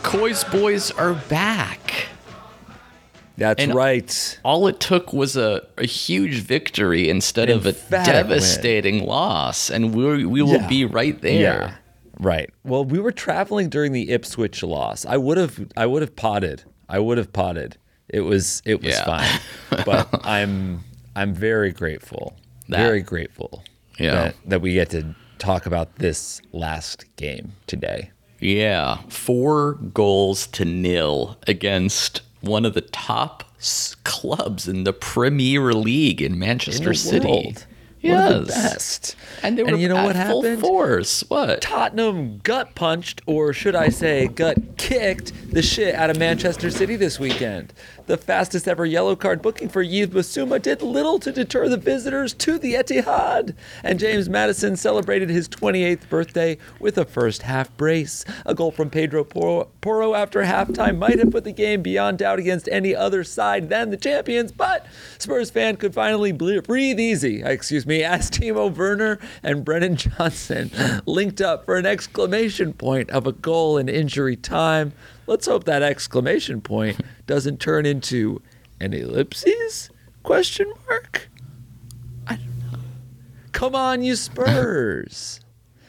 Coy's boys are back. That's And right. All it took was a huge victory instead of a emphatic devastating loss, and we will be right there. Yeah. Right. Well, we were traveling during the Ipswich loss. I would have potted. It was Yeah. fine. But I'm very grateful. Very grateful that we get to talk about this last game today. Yeah, 4-0 against one of the top clubs in the Premier League in Manchester City. World. Yes. One of the best. And they were you know at what full happened? force. What? Tottenham gut punched, or should I say gut kicked, the shit out of Manchester City this weekend. The fastest ever yellow card booking for Yves Bissouma did little to deter the visitors to the Etihad. And James Maddison celebrated his 28th birthday with a first half brace. A goal from Pedro Porro after halftime might have put the game beyond doubt against any other side than the champions, but Spurs fan could finally breathe easy, as Timo Werner and Brennan Johnson linked up for an exclamation point of a goal in injury time. Let's hope that exclamation point doesn't turn into an ellipses? Question mark? I don't know. Come on, you Spurs.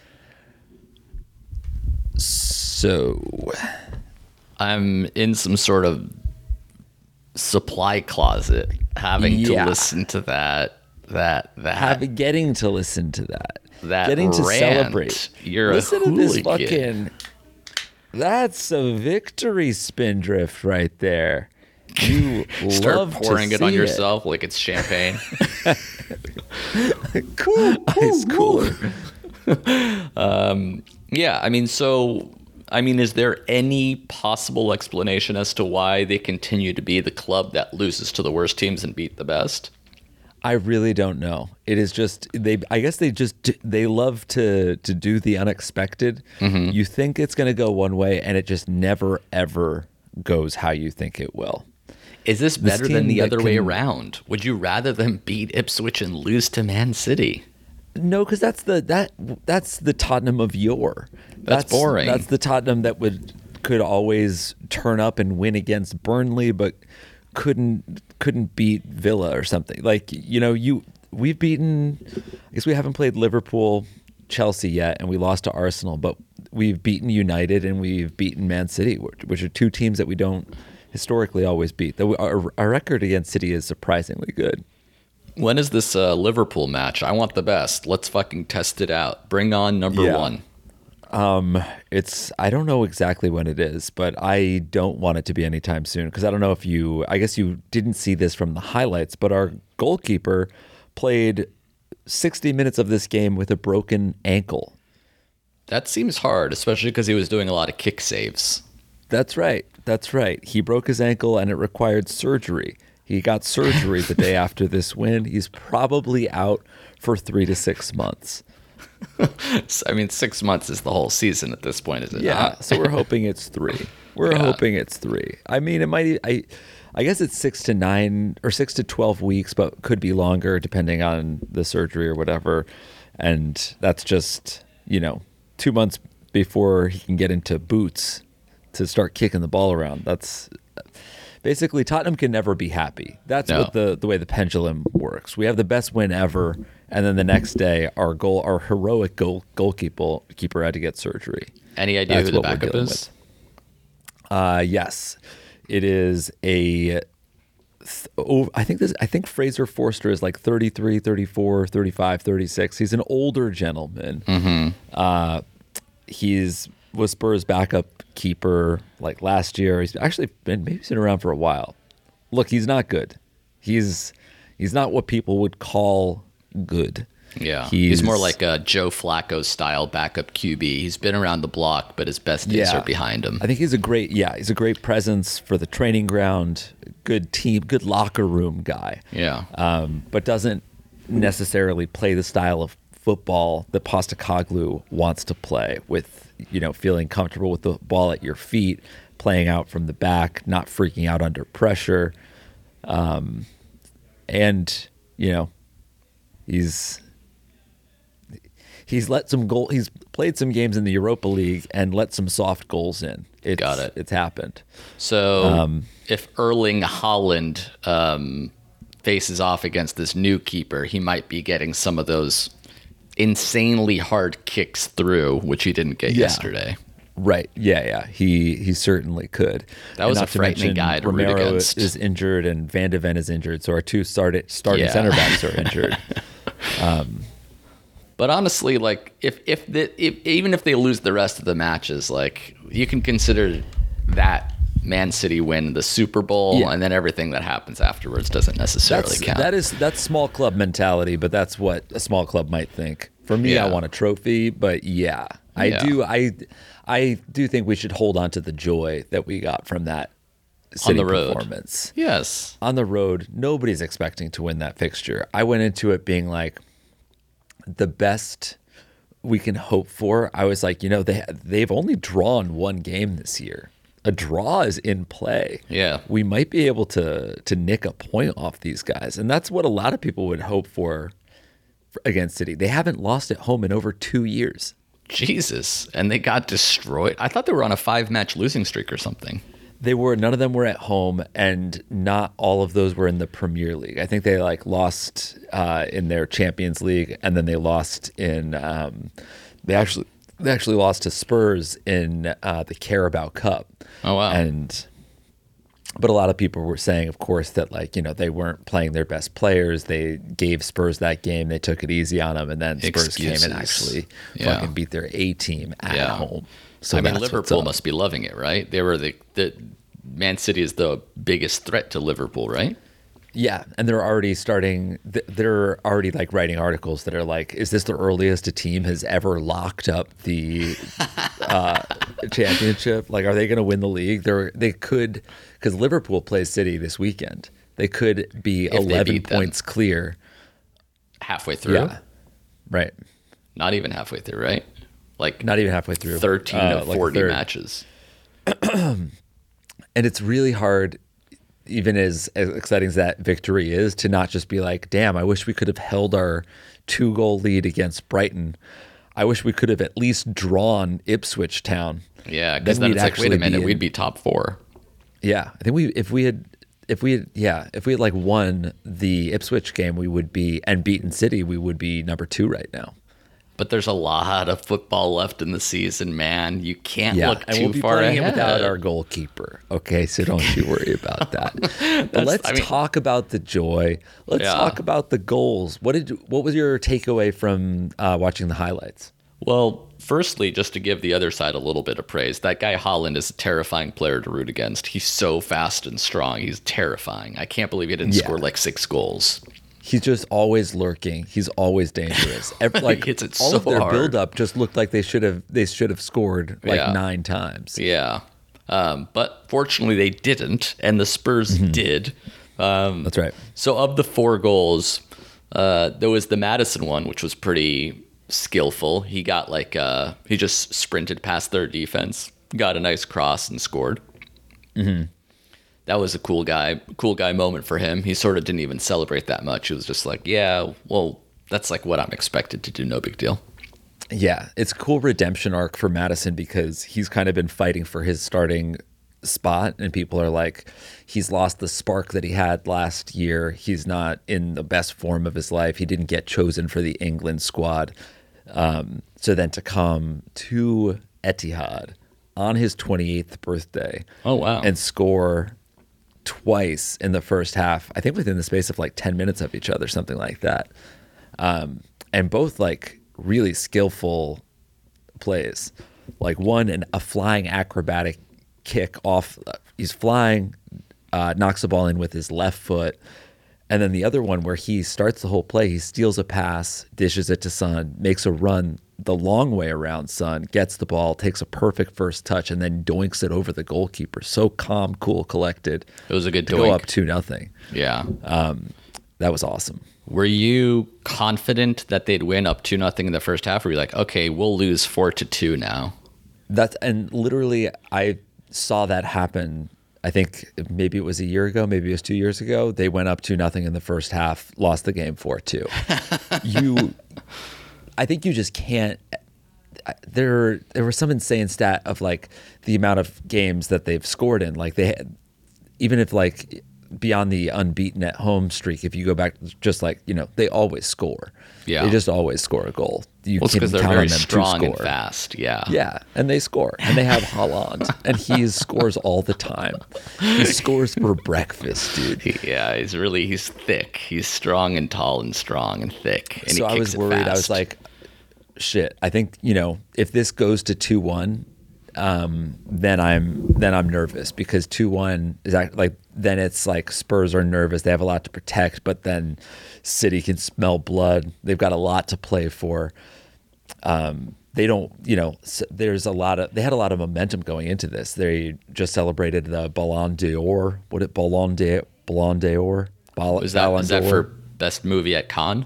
So, I'm in some sort of supply closet having to listen to getting to listen to that. That getting to rant. celebrate. You're Listen a to this hooligan. fucking. That's a victory spindrift right there. You Start love pouring to it on see yourself like it's champagne. Cool ice cooler. Yeah, is there any possible explanation as to why they continue to be the club that loses to the worst teams and beat the best? I really don't know. It is just I guess they love to do the unexpected. Mm-hmm. You think it's going to go one way, and it just never ever goes how you think it will. Is this better than team the that other way can- around? Would you rather them beat Ipswich and lose to Man City? No, because that's the Tottenham of yore. That's boring. That's the Tottenham that could always turn up and win against Burnley, but couldn't beat Villa or something. Like, we've beaten. I guess we haven't played Liverpool, Chelsea yet, and we lost to Arsenal, but we've beaten United and we've beaten Man City, which are two teams that we don't historically always beat. Though our record against City is surprisingly good. When is this Liverpool match? I want the best. Let's fucking test it out. Bring on number one. I don't know exactly when it is, but I don't want it to be anytime soon, because I don't know if I guess you didn't see this from the highlights, but our goalkeeper played 60 minutes of this game with a broken ankle. That seems hard, especially because he was doing a lot of kick saves. That's right. He broke his ankle and it required surgery. He got surgery the day after this win. He's probably out for 3 to 6 months. 6 months is the whole season at this point, is it Yeah, not? so we're hoping it's 3. Hoping it's 3. I mean, it might. I guess it's 6 to 9 or 6 to 12 weeks, but could be longer depending on the surgery or whatever. And that's just 2 months before he can get into boots to start kicking the ball around. That's basically Tottenham can never be happy. That's what the way the pendulum works. We have the best win ever, and then the next day our heroic goalkeeper had to get surgery. Any idea That's who the what we're backup dealing is? Yes, it is I think Fraser Forster is like 33, 34, 35, 36. He's an older gentleman. Mm-hmm. Was Spurs' backup keeper like last year. He's actually been around for a while. Look, he's not good. He's not what people would call good. Yeah, he's more like a Joe Flacco style backup QB. He's been around the block, but his best days are behind him. I think he's a great presence for the training ground, good team, good locker room guy. Yeah. But doesn't necessarily play the style of football that Postecoglou wants to play with, feeling comfortable with the ball at your feet, playing out from the back, not freaking out under pressure. He's played some games in the Europa League and let some soft goals in. Got it. It's happened. So if Erling Haaland faces off against this new keeper, he might be getting some of those insanely hard kicks through, which he didn't get yesterday. Right. Yeah. He certainly could. That was a frightening guy to root Romero against. is injured and Van de Ven is injured, so our two starting center backs are injured. But honestly, like even if they lose the rest of the matches, like you can consider that Man City win the Super Bowl, and then everything that happens afterwards doesn't necessarily count. That's small club mentality, but that's what a small club might think. For me, I want a trophy, but I do think we should hold on to the joy that we got from that City performance. Yes. On the road, nobody's expecting to win that fixture. I went into it being like, the best we can hope for. I was like, they've only drawn one game this year. A draw is in play. Yeah. We might be able to nick a point off these guys. And that's what a lot of people would hope for against City. They haven't lost at home in over 2 years. Jesus. And they got destroyed. I thought they were on a 5-match losing streak or something. None of them were at home, and not all of those were in the Premier League. I think they lost in their Champions League, and then they lost in they actually lost to Spurs in the Carabao Cup. Oh wow! But a lot of people were saying, of course, that they weren't playing their best players. They gave Spurs that game. They took it easy on them, and then Spurs came and actually fucking beat their A team at home. So I mean, Liverpool must be loving it, right? They were the Man City is the biggest threat to Liverpool, right? Yeah, and they're already writing articles that are like, is this the earliest a team has ever locked up the championship? Like, are they going to win the league? They could, because Liverpool plays City this weekend. They could be 11 points clear. Halfway through? Yeah, right. Not even halfway through, right? Like not even halfway through. 13 of 40 matches. And it's really hard, even as exciting as that victory is, to not just be like, damn, I wish we could have held our 2-goal lead against Brighton. I wish we could have at least drawn Ipswich Town. Yeah, because then it's like, wait a minute, we'd be top 4. Yeah, I think if we had won the Ipswich game, we would be, and beaten City, we would be number 2 right now. But there's a lot of football left in the season, man. You can't look too we'll be far playing ahead. It without our goalkeeper. Okay, so don't you worry about that. But let's talk about the joy. Let's talk about the goals. What was your takeaway from watching the highlights? Well, firstly, just to give the other side a little bit of praise, that guy Haaland is a terrifying player to root against. He's so fast and strong. He's terrifying. I can't believe he didn't score 6 goals. He's just always lurking. He's always dangerous. He hits it all so of their hard. build-up just looked like they should have scored 9 times. Yeah, but fortunately they didn't, and the Spurs did. That's right. So of the 4 goals, there was the Maddison one, which was pretty skillful. He got he just sprinted past their defense, got a nice cross, and scored. Mm-hmm. That was a cool guy moment for him. He sort of didn't even celebrate that much. He was just like, yeah, well, that's like what I'm expected to do. No big deal. Yeah, it's a cool redemption arc for Maddison because he's kind of been fighting for his starting spot, and people are like, he's lost the spark that he had last year. He's not in the best form of his life. He didn't get chosen for the England squad. So then to come to Etihad on his 28th birthday, and score twice in the first half, I think within the space of 10 minutes of each other, something like that. And both really skillful plays. One, a flying acrobatic kick off. He's flying, knocks the ball in with his left foot. And then the other one where he starts the whole play, he steals a pass, dishes it to Son, makes a run the long way around Son, gets the ball, takes a perfect first touch, and then doinks it over the goalkeeper. So calm, cool, collected. It was a good to doink. Go up 2-0. Yeah. That was awesome. Were you confident that they'd win up 2-0 in the first half? Or were you like, okay, we'll lose 4-2 now? And literally, I saw that happen. I think maybe it was a year ago, maybe it was 2 years ago. They went up 2-0 in the first half, lost the game 4-2. I think you just can't. There was some insane stat of like the amount of games that they've scored in. Like they had, even if like beyond the unbeaten at home streak, if you go back, just like, you know, they always score. Yeah. They just always score a goal. You Well, it's can because they're count on very them to strong and score. fast. Yeah. Yeah, and they score, and they have Haaland, and he scores all the time. He scores for breakfast, dude. He's thick. He's strong and tall and strong and thick. And So he I was kicks it worried. I fast. was like, shit. I think, you know, if this goes to 2-1, then I'm nervous, because 2-1 is like, then it's like Spurs are nervous. They have a lot to protect, but then City can smell blood. They've got a lot to play for. They don't, you know, they had a lot of momentum going into this. They just celebrated the Ballon d'Or. Ballon d'Or? is that for best movie at Cannes?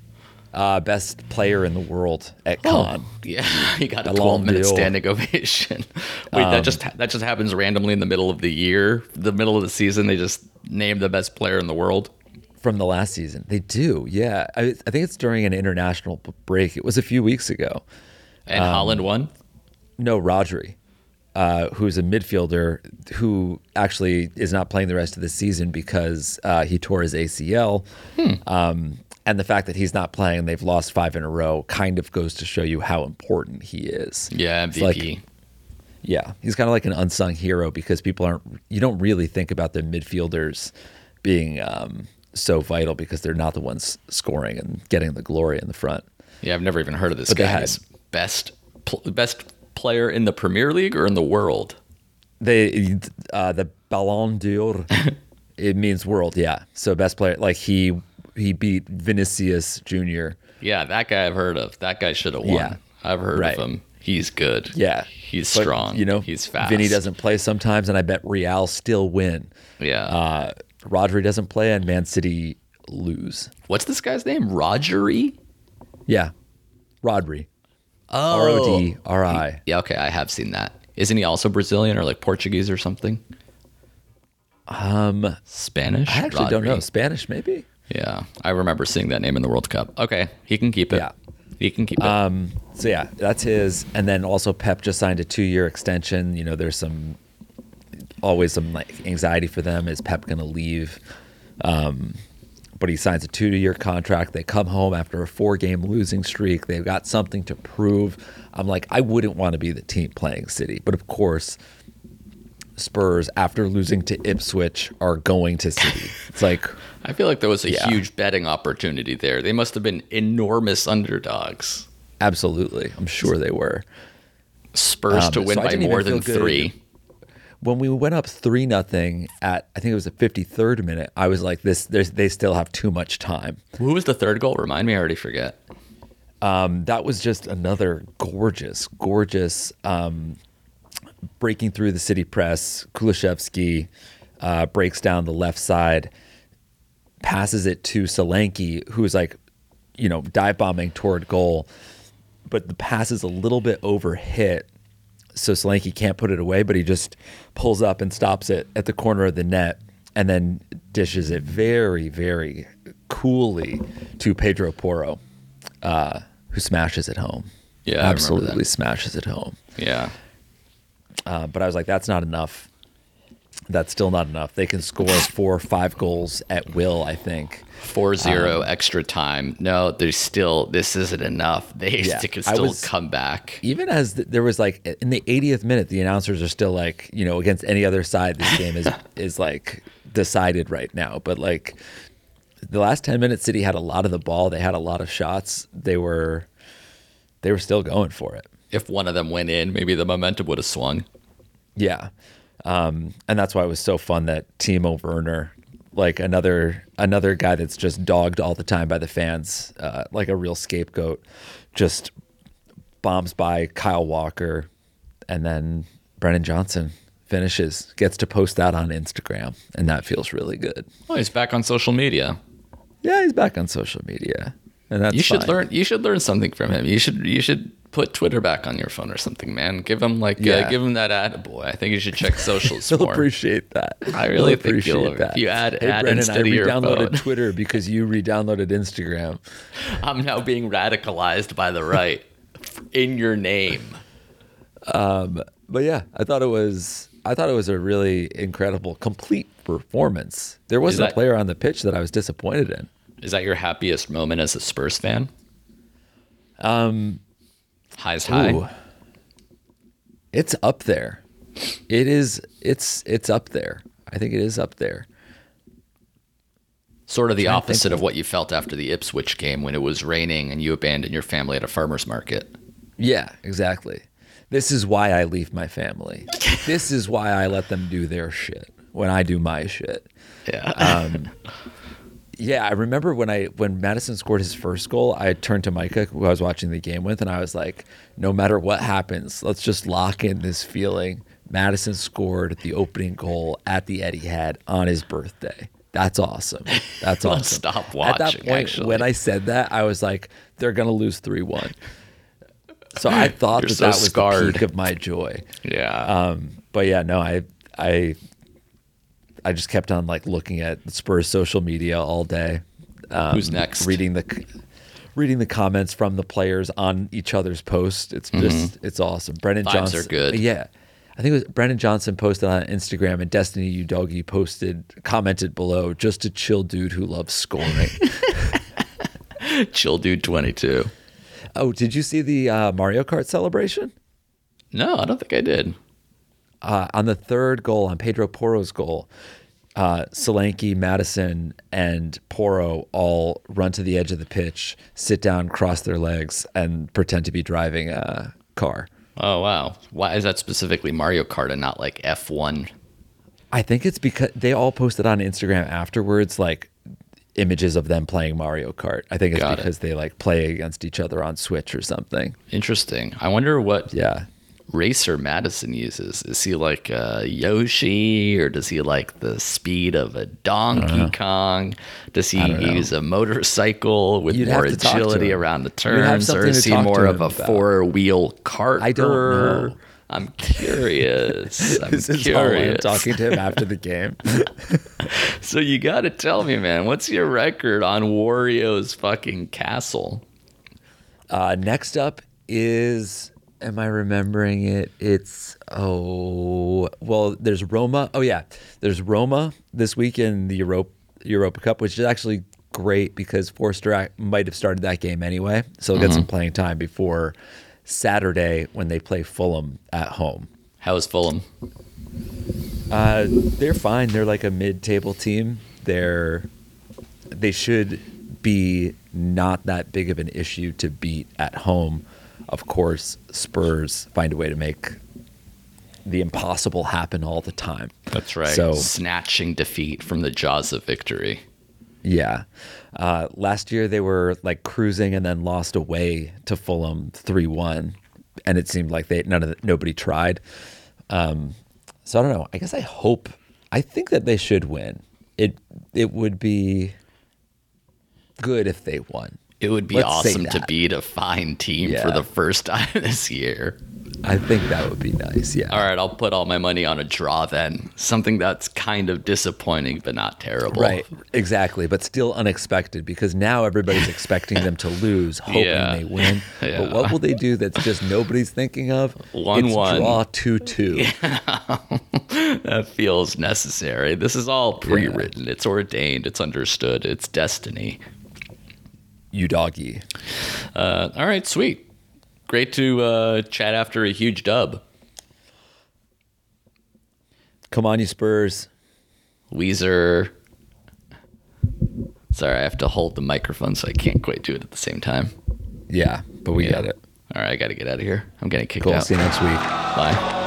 Best player in the world at Cannes. Yeah, he got a Ballon 12-minute d'Or. standing ovation. Wait, that just happens randomly in the middle of the year, the middle of the season. They just name the best player in the world. From the last season. They do, yeah. I think it's during an international break. It was a few weeks ago. And Holland won. No, Rodri, who's a midfielder who actually is not playing the rest of the season because he tore his ACL. And the fact that he's not playing and they've lost 5 in a row kind of goes to show you how important he is. Yeah, It's MVP. like, yeah, he's kind of like an unsung hero, because you don't really think about the midfielders being so vital, because they're not the ones scoring and getting the glory in the front. Yeah, I've never even heard of this But they guy. had- He's best player in the Premier League or in the world? The Ballon d'Or, it means world, yeah. So best player, like he beat Vinicius Jr. Yeah, that guy I've heard of. That guy should have won. Yeah. I've heard Right. of him. He's good. Yeah, He's But, strong. You know, he's fast. Vinny doesn't play sometimes, and I bet Real still win. Yeah. Rodri doesn't play, and Man City lose. What's this guy's name? Rodri? Yeah, Rodri. Oh. Rodri. Yeah, okay, I have seen that. Isn't he also Brazilian or like Portuguese or something? Spanish? I actually don't know. Rodri. Spanish, maybe. Yeah, I remember seeing that name in the World Cup. Okay, he can keep it. Yeah. He can keep it. So yeah, that's his. And then also Pep just signed a 2-year extension. You know, there's always some like anxiety for them. Is Pep going to leave? But he signs a 2-year contract. They come home after a 4-game losing streak. They've got something to prove. I'm like, I wouldn't want to be the team playing City, but of course, Spurs, after losing to Ipswich, are going to City. It's like, I feel like there was a Yeah. huge betting opportunity there. They must have been enormous underdogs. absolutely, I'm sure they were. Spurs to win so I by didn't more even than feel good. 3. When we went up 3-0 at, I think it was the 53rd minute, I was like, they still have too much time. Who was the third goal? Remind me, I already forget. That was just another gorgeous breaking through the City press. Kulishevsky breaks down the left side, passes it to Solanke, who is like, you know, dive bombing toward goal, but the pass is a little bit overhit, so Solanke can't put it away, but he just pulls up and stops it at the corner of the net, and then dishes it very, very coolly to Pedro Porro, who smashes it home. Yeah, I remember absolutely that. smashes it home. Yeah. But I was like, that's not enough. That's still not enough. They can score 4 or 5 goals at will, I think. 4-0 extra time. No, this isn't enough. They Yeah, can I still was- come back. Even as there was like in the 80th minute, the announcers are still like, you know, against any other side, this game is like decided right now. But like the last 10 minutes, City had a lot of the ball. They had a lot of shots. They were still going for it. If one of them went in, maybe the momentum would have swung. Yeah. And that's why it was so fun that Timo Werner, like another guy that's just dogged all the time by the fans, like a real scapegoat, just bombs by Kyle Walker, and then Brennan Johnson finishes, gets to post that on Instagram, and that feels really good. Oh, he's back on social media. Yeah, he's back on social media. and that's You should fine. learn. You should learn something from him. You should put Twitter back on your phone or something, man. Give him give him that attaboy. I think you should check socials He'll more. appreciate that. I really He'll think appreciate that. if you add Hey, Brennan, instead of I your re-downloaded phone. Twitter because you re-downloaded Instagram. I'm now being radicalized by the right in your name. But yeah, I thought it was a really incredible, complete performance. There wasn't a player on the pitch that I was disappointed in. Is that your happiest moment as a Spurs fan? High's high. Ooh. It's up there. It is. It's up there. I think it is up there. Sort of the opposite of what you felt after the Ipswich game when it was raining and you abandoned your family at a farmer's market. Yeah, exactly. This is why I leave my family. This is why I let them do their shit when I do my shit. Yeah. Yeah, I remember when Madison scored his first goal, I turned to Micah, who I was watching the game with, and I was like, no matter what happens, let's just lock in this feeling. Madison scored the opening goal at the Etihad on his birthday. That's awesome. That's awesome. Let's stop watching, At that point, actually. when I said that, I was like, they're going to lose 3-1. So I thought You're that so that was scarred. the peak of my joy. Yeah. But yeah, no, I just kept on like looking at Spurs social media all day. Who's next? Reading the comments from the players on each other's posts. It's just it's awesome. Brennan Vibes Johnson are good. Yeah. I think it was Brennan Johnson posted on Instagram and Destiny U Doggy commented below, just a chill dude who loves scoring. Chill Dude 22. Oh, did you see the Mario Kart celebration? No, I don't think I did. On the third goal, on Pedro Porro's goal, Solanke, Madison, and Porro all run to the edge of the pitch, sit down, cross their legs, and pretend to be driving a car. Oh, wow. Why is that specifically Mario Kart and not like F1? I think it's because they all posted on Instagram afterwards, like images of them playing Mario Kart. I think it's Got it. because they like play against each other on Switch or something. Interesting. I wonder what Yeah. racer Madison uses. Is he like a Yoshi, or does he like the speed of a Donkey Kong? Does he don't know. use a motorcycle with You'd more have to talk to agility him. around the You'd have turns, or something is to he talk to more of him a about. four-wheel carter? I don't know. I'm curious. This is all I'm talking to him after the game. So you got to tell me, man, what's your record on Wario's fucking castle? Next up is, am I remembering it? It's, there's Roma. Oh, yeah. There's Roma this week in the Europa Cup, which is actually great because Forster might have started that game anyway. So he'll get some playing time before Saturday when they play Fulham at home. How is Fulham? They're fine. They're like a mid-table team. They should be not that big of an issue to beat at home. Of course, Spurs find a way to make the impossible happen all the time. That's right. So Snatching defeat from the jaws of victory. yeah, last year they were like cruising and then lost away to Fulham 3-1, and it seemed like nobody tried. So I don't know. I guess I think that they should win. It would be good if they won. It would be Let's say awesome to that. beat a fine team for Yeah. the first time this year. I think that would be nice. Yeah. All right, I'll put all my money on a draw then. Something that's kind of disappointing, but not terrible. Right, exactly, but still unexpected because now everybody's expecting them to lose, hoping Yeah. they win. Yeah. But what will they do that's just nobody's thinking of? 1-1. It's draw 2-2. That feels necessary. This is all pre-written. It's ordained. It's understood. It's destiny. You doggy. All right, sweet. Great to chat after a huge dub. Come on, you Spurs. Weezer. Sorry, I have to hold the microphone, so I can't quite do it at the same time. Yeah, but we Yeah. get it. All right, I got to get out of here. I'm getting kicked Cool. out. See you next week. Bye.